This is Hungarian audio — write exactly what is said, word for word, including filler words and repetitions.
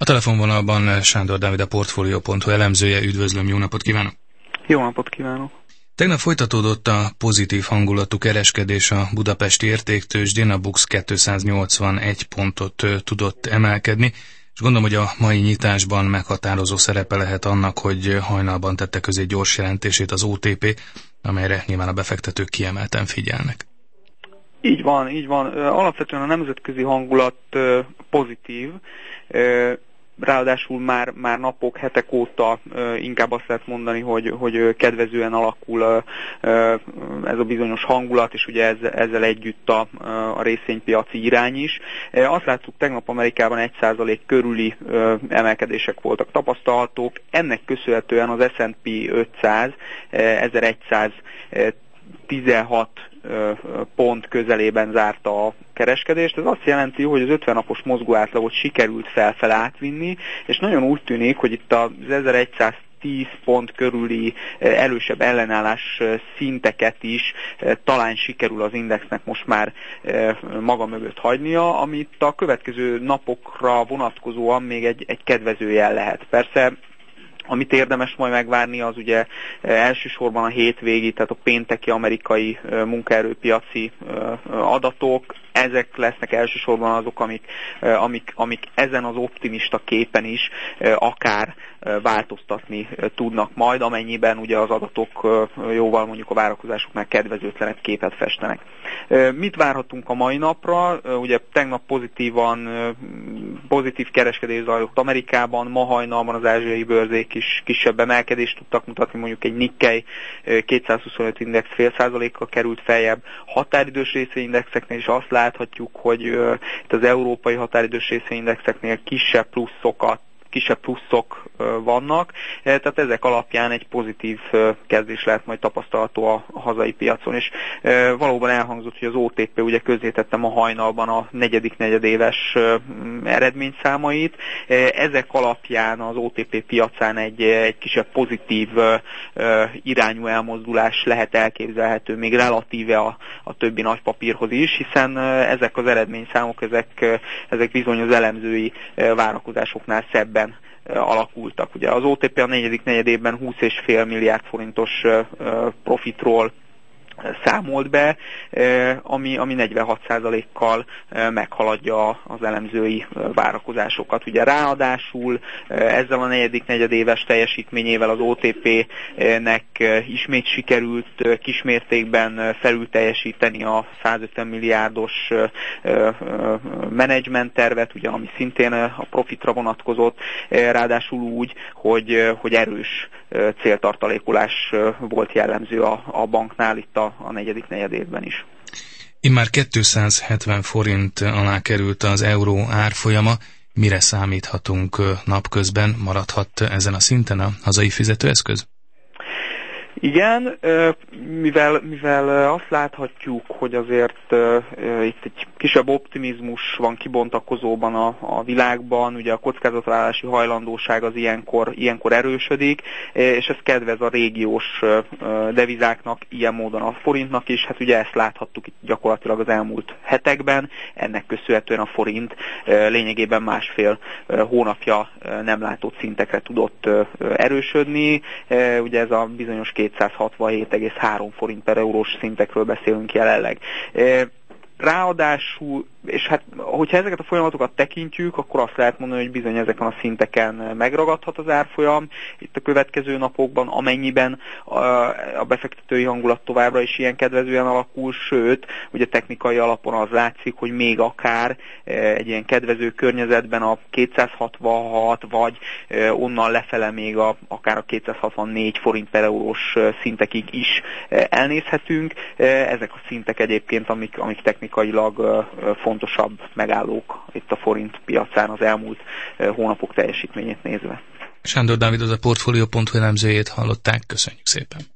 telefonvonalban Sándor Dávid, a Portfolio pont hu elemzője. Üdvözlöm, jó napot kívánok! Jó napot kívánok! Tegnap folytatódott a pozitív hangulatú kereskedés a budapesti értéktőzsdén, a BUX kétszáznyolcvanegy pontot tudott emelkedni, és gondolom, hogy a mai nyitásban meghatározó szerepe lehet annak, hogy hajnalban tette közé gyors jelentését az o té pé, amelyre nyilván a befektetők kiemelten figyelnek. Így van, így van. Alapvetően a nemzetközi hangulat pozitív, ráadásul már, már napok, hetek óta inkább azt lehet mondani, hogy, hogy kedvezően alakul ez a bizonyos hangulat, és ugye ezzel, ezzel együtt a, a részvénypiaci irány is. Azt láttuk, tegnap Amerikában egy százalék körüli emelkedések voltak tapasztalhatók. Ennek köszönhetően az es and pé ötszáz ezeregyszáztizenhat pont közelében zárta a kereskedést. Ez azt jelenti, hogy az ötven napos mozgóátlagot sikerült felfele átvinni, és nagyon úgy tűnik, hogy itt az ezeregyszáztíz pont körüli erősebb ellenállás szinteket is talán sikerül az indexnek most már maga mögött hagynia, amit a következő napokra vonatkozóan még egy, egy kedvező jel lehet. Persze, amit érdemes majd megvárni, az ugye elsősorban a hétvégi, tehát a pénteki amerikai munkaerőpiaci adatok. Ezek lesznek elsősorban azok, amik, amik, amik ezen az optimista képen is akár változtatni tudnak majd, amennyiben ugye az adatok jóval mondjuk a várakozásoknál kedvezőtlenebb képet festenek. Mit várhatunk a mai napra? Ugye tegnap pozitívan, pozitív kereskedés zajlott Amerikában, ma hajnalban az ázsiai bőrzék is kisebb emelkedést tudtak mutatni, mondjuk egy Nikkei kétszázhuszonöt index fél százalékkal került feljebb. Határidős részvényindexeknél is azt láthatjuk, hogy itt az európai határidős részvényindexeknél kisebb pluszokat kisebb pluszok vannak, tehát ezek alapján egy pozitív kezdés lehet majd tapasztalható a hazai piacon, és valóban elhangzott, hogy az o té pé ugye közzétette ma hajnalban a negyedik negyedéves eredményszámait. Ezek alapján az o té pé piacán egy, egy kisebb pozitív irányú elmozdulás lehet elképzelhető még relatíve a, a többi nagy papírhoz is, hiszen ezek az eredményszámok, ezek, ezek bizony az elemzői várakozásoknál szebben alakultak. Ugye az o té pé a negyedik negyedében húsz egész öt milliárd forintos profitról számolt be, ami, ami negyvenhat százalékkal meghaladja az elemzői várakozásokat. Ugye ráadásul ezzel a negyedik negyedéves teljesítményével az o té pének ismét sikerült kismértékben felül teljesíteni a százötven milliárdos menedzsment tervet, ugye, ami szintén a profitra vonatkozott, ráadásul úgy, hogy, hogy erős céltartalékolás volt jellemző a, a banknál itt a a negyedik negyedévben is. Immár kétszázhetven forint alá került az euró árfolyama. Mire számíthatunk napközben? Maradhat ezen a szinten a hazai fizetőeszköz? Igen, mivel, mivel azt láthatjuk, hogy azért uh, itt egy kisebb optimizmus van kibontakozóban a, a világban, ugye a kockázatvállalási hajlandóság az ilyenkor, ilyenkor erősödik, és ez kedvez a régiós uh, devizáknak, ilyen módon a forintnak is. Hát ugye ezt láthattuk itt gyakorlatilag az elmúlt hetekben, ennek köszönhetően a forint uh, lényegében másfél uh, hónapja uh, nem látott szintekre tudott uh, erősödni. Uh, ugye ez a bizonyos kétszázhatvanhét egész három forint per eurós szintekről beszélünk jelenleg. Ráadásul, és hát, hogyha ezeket a folyamatokat tekintjük, akkor azt lehet mondani, hogy bizony ezeken a szinteken megragadhat az árfolyam itt a következő napokban, amennyiben a befektetői hangulat továbbra is ilyen kedvezően alakul, sőt, ugye technikai alapon az látszik, hogy még akár egy ilyen kedvező környezetben a kétszázhatvanhat, vagy onnan lefele még a, akár a kétszázhatvannégy forint per eurós szintekig is elnézhetünk. Ezek a szintek egyébként, amik, amik technikailag fontosabb megállók itt a forint piacán az elmúlt hónapok teljesítményét nézve. Sándor Dávid, az a Portfolio pont hu elemzőjét hallották. Köszönjük szépen!